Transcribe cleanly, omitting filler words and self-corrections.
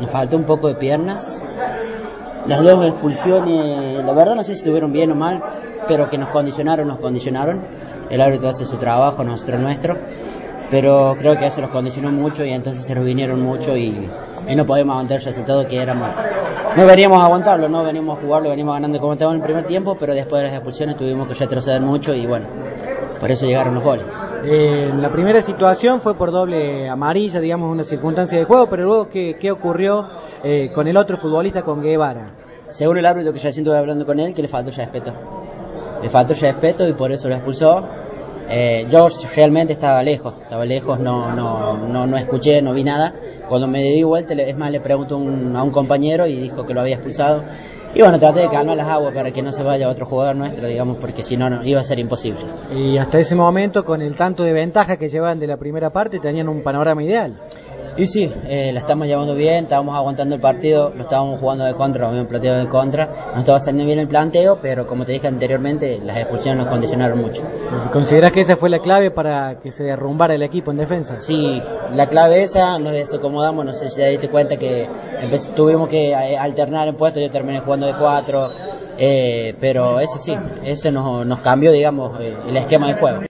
nos faltó un poco de piernas. Las dos expulsiones, la verdad no sé si estuvieron bien o mal, pero que nos condicionaron. El árbitro hace su trabajo, nosotros nuestro, pero creo que eso los condicionó mucho y entonces se nos vinieron mucho y no podemos aguantar el resultado que éramos. No veníamos a aguantarlo, no veníamos a jugarlo, veníamos ganando como estábamos en el primer tiempo, pero después de las expulsiones tuvimos que retroceder mucho y bueno, por eso llegaron los goles. La primera situación fue por doble amarilla, digamos, una circunstancia de juego, pero luego, ¿qué ocurrió con el otro futbolista, con Guevara? Según el árbitro, que ya estuve hablando con él, que le faltó respeto. Le faltó respeto y por eso lo expulsó. Yo realmente estaba lejos, no escuché, no vi nada. Cuando me di vuelta, es más, le pregunto a un compañero y dijo que lo había expulsado. Y bueno, traté de calmar las aguas para que no se vaya otro jugador nuestro, digamos, porque si no iba a ser imposible. Y hasta ese momento, con el tanto de ventaja que llevaban de la primera parte, tenían un panorama ideal. Y sí, la estamos llevando bien, estábamos aguantando el partido, lo estábamos jugando de contra, lo habíamos planteado de contra, nos estaba saliendo bien el planteo, pero como te dije anteriormente, las expulsiones nos condicionaron mucho. ¿Considerás que esa fue la clave para que se derrumbara el equipo en defensa? Sí, la clave esa, nos desacomodamos, no sé si te diste cuenta que tuvimos que alternar en puestos, yo terminé jugando de 4, pero eso sí, eso nos cambió, digamos, el esquema de juego.